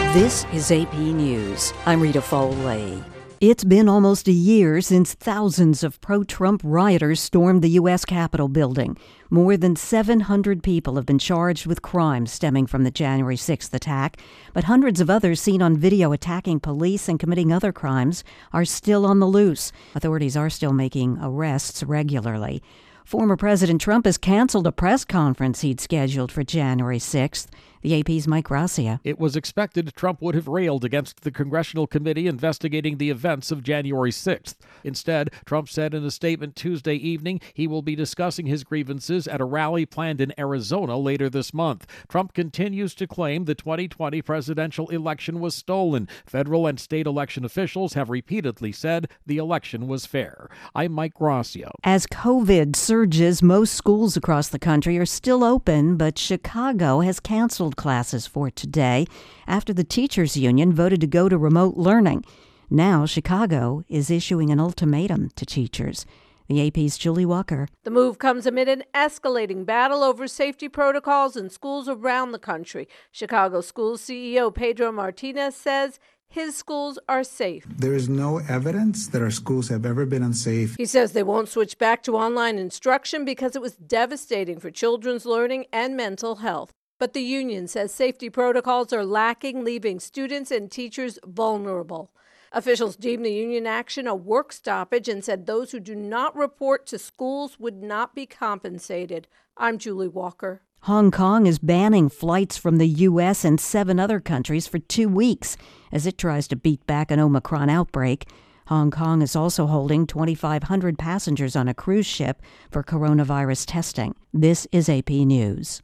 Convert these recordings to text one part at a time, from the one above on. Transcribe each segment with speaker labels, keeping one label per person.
Speaker 1: This is AP News. I'm Rita Foley. It's been almost a year since thousands of pro-Trump rioters stormed the U.S. Capitol building. More than 700 people have been charged with crimes stemming from the January 6th attack, but hundreds of others seen on video attacking police and committing other crimes are still on the loose. Authorities are still making arrests regularly. Former President Trump has canceled a press conference he'd scheduled for January 6th. The AP's Mike Gracia.
Speaker 2: It was expected Trump would have railed against the congressional committee investigating the events of January 6th. Instead, Trump said in a statement Tuesday evening he will be discussing his grievances at a rally planned in Arizona later this month. Trump continues to claim the 2020 presidential election was stolen. Federal and state election officials have repeatedly said the election was fair. I'm Mike Gracia.
Speaker 1: As COVID surges, most schools across the country are still open, but Chicago has canceled classes for today after the teachers union voted to go to remote learning. Now Chicago is issuing an ultimatum to teachers. The AP's Julie Walker.
Speaker 3: The move comes amid an escalating battle over safety protocols in schools around the country. Chicago Schools CEO Pedro Martinez says his schools are safe.
Speaker 4: There is no evidence that our schools have ever been unsafe.
Speaker 3: He says they won't switch back to online instruction because it was devastating for children's learning and mental health. But the union says safety protocols are lacking, leaving students and teachers vulnerable. Officials deemed the union action a work stoppage and said those who do not report to schools would not be compensated. I'm Julie Walker.
Speaker 1: Hong Kong is banning flights from the U.S. and 7 other countries for 2 weeks as it tries to beat back an Omicron outbreak. Hong Kong is also holding 2,500 passengers on a cruise ship for coronavirus testing. This is AP News.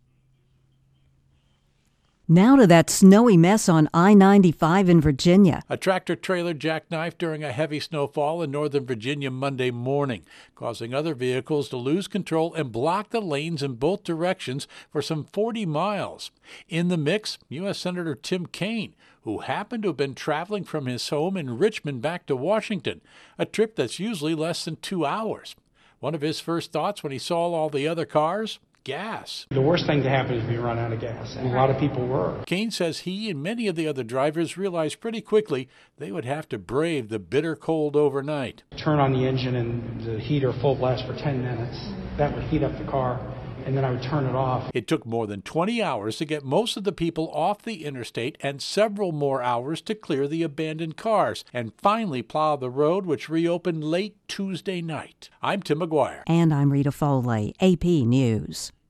Speaker 1: Now to that snowy mess on I-95 in Virginia.
Speaker 5: A tractor-trailer jackknifed during a heavy snowfall in northern Virginia Monday morning, causing other vehicles to lose control and block the lanes in both directions for some 40 miles. In the mix, U.S. Senator Tim Kaine, who happened to have been traveling from his home in Richmond back to Washington, a trip that's usually less than 2 hours. One of his first thoughts when he saw all the other cars? Gas.
Speaker 6: The worst thing to happen is we run out of gas, and a lot of people were.
Speaker 5: Kaine says he and many of the other drivers realized pretty quickly they would have to brave the bitter cold overnight.
Speaker 6: Turn on the engine and the heater full blast for 10 minutes. That would heat up the car, and then I would turn it off.
Speaker 5: It took more than 20 hours to get most of the people off the interstate and several more hours to clear the abandoned cars and finally plow the road, which reopened late Tuesday night. I'm Tim McGuire.
Speaker 1: And I'm Rita Foley, AP News.